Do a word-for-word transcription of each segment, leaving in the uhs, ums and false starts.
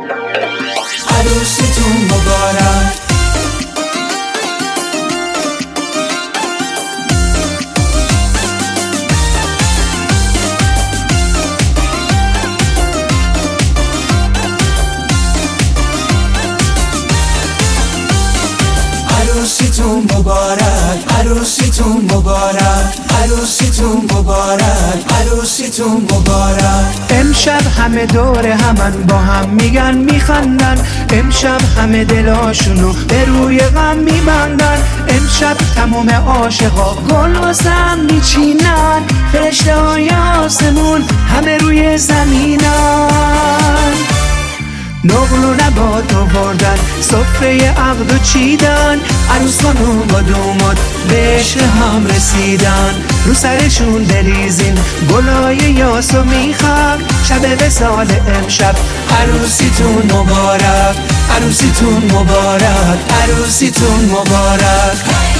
عروسیتون مبارک. عروسیتون مبارک، عروسیتون مبارک، عروسیتون مبارک، عروسیتون مبارک. امشب همه دور همن با هم میگن میخندن، امشب همه دلاشونو به روی غم میبندن. امشب تمام عاشقا گل واسه هم میچینن، فرشته های آسمون همه روی زمینن. نقل و نبات آوردن، سفره عقد و چیدن، عروس خانوم با دوماد به عشق هم رسیدن. رو سرشون بریزین گلای یاسو میخوام، شب وصال امشب عروسیتون مبارک، عروسیتون مبارک، عروسیتون مبارک.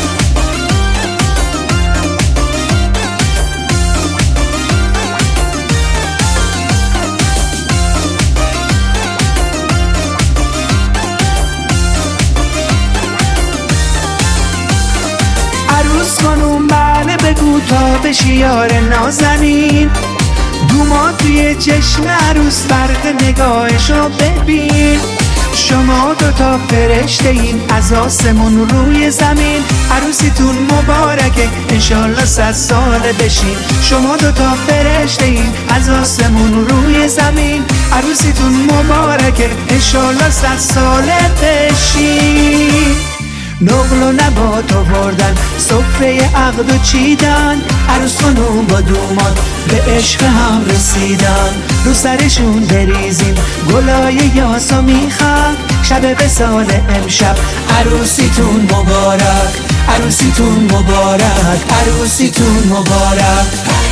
عروس خانوم بله بگو تا بشی یار نازنین، دوماد توی چشم عروس برق نگاهشو ببین. شما دوتا فرشته این از آسمون روی زمین، عروسیتون مبارکه انشالله صد ساله بشین. شما دوتا فرشته این از آسمون روی زمین، عروسیتون مبارکه انشالله صد ساله بشین. نقل و نبات آوردن، سفره عقد و چیدن، عروس خانوم با دوماد به عشق هم رسیدن. رو سرشون بریزین گلای یاسو میخوام، شب وصال امشب عروسیتون مبارک، عروسیتون مبارک، عروسیتون مبارک.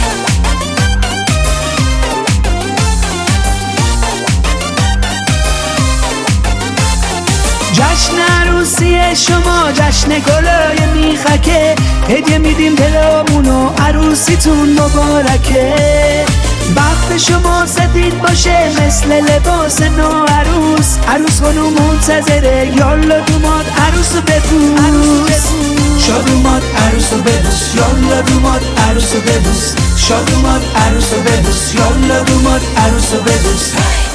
جشن عروسی شما جشن گلای میخکه، هدیه میدیم دلامونو عروسیتون مبارکه. بخت شما سفید باشه مثل لباس نو عروس، عروس خانوم منتظره یالا دوماد عروسو ببوس. شادوماد عروسو ببوس، یالا دوماد عروسو ببوس. شادوماد عروسو ببوس، یالا دوماد عروسو ببوس.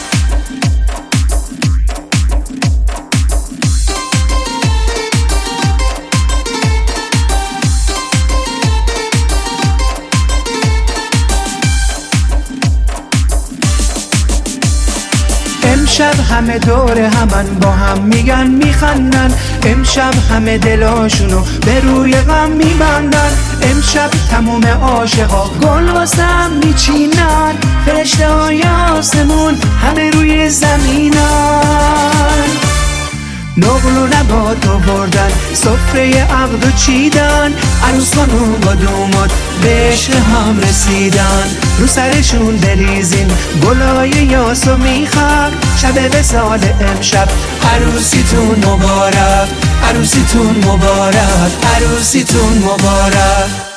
امشب همه دور همن با هم میگن میخندن، امشب همه دلاشونو به روی غم میبندن. امشب تمام عاشقا گل واسه هم میچینن، فرشته های آسمون همه روی زمینن. نقل و نبات آوردن، سفره عقد و چیدن، عروس خانوم با دوماد به عشق هم رسیدن. رو سرشون بریزین گلای یاسو میخوام، شب وصال امشب عروسیتون مبارک، عروسیتون مبارک، عروسیتون مبارک.